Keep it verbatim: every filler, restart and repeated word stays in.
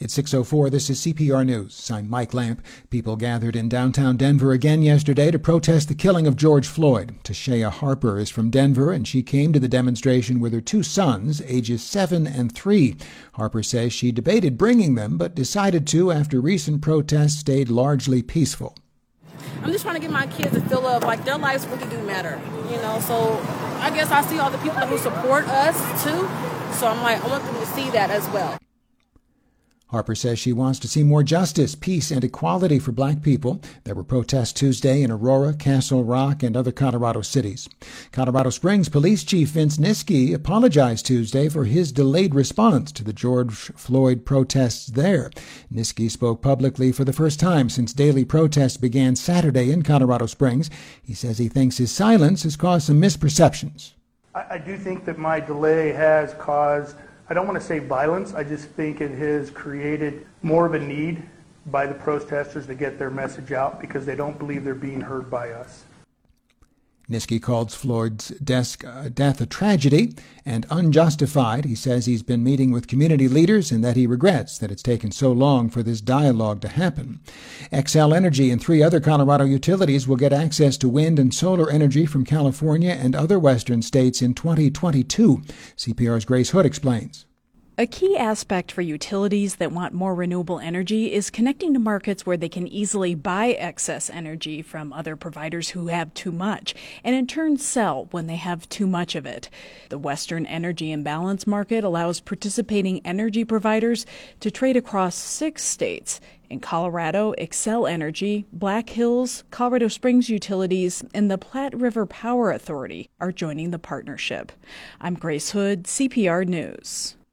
It's six oh four. This is C P R News. I'm Mike Lamp. People gathered in downtown Denver again yesterday to protest the killing of George Floyd. Tashea Harper is from Denver, and she came to the demonstration with her two sons, ages seven and three. Harper says she debated bringing them, but decided to after recent protests stayed largely peaceful. I'm just trying to get my kids a feel of like their lives really do matter, you know, so I guess I see all the people who support us too, so I'm like, I want them to see that as well. Harper says she wants to see more justice, peace, and equality for black people. There were protests Tuesday in Aurora, Castle Rock, and other Colorado cities. Colorado Springs Police Chief Vince Niski apologized Tuesday for his delayed response to the George Floyd protests there. Niski spoke publicly for the first time since daily protests began Saturday in Colorado Springs. He says he thinks his silence has caused some misperceptions. I, I do think that my delay has caused, I don't want to say violence, I just think it has created more of a need by the protesters to get their message out because they don't believe they're being heard by us. Niski called Floyd's death a tragedy and unjustified. He says he's been meeting with community leaders and that he regrets that it's taken so long for this dialogue to happen. Xcel Energy and three other Colorado utilities will get access to wind and solar energy from California and other western states in twenty twenty-two. C P R's Grace Hood explains. A key aspect for utilities that want more renewable energy is connecting to markets where they can easily buy excess energy from other providers who have too much, and in turn sell when they have too much of it. The Western Energy Imbalance Market allows participating energy providers to trade across six states. In Colorado, Xcel Energy, Black Hills, Colorado Springs Utilities, and the Platte River Power Authority are joining the partnership. I'm Grace Hood, C P R News.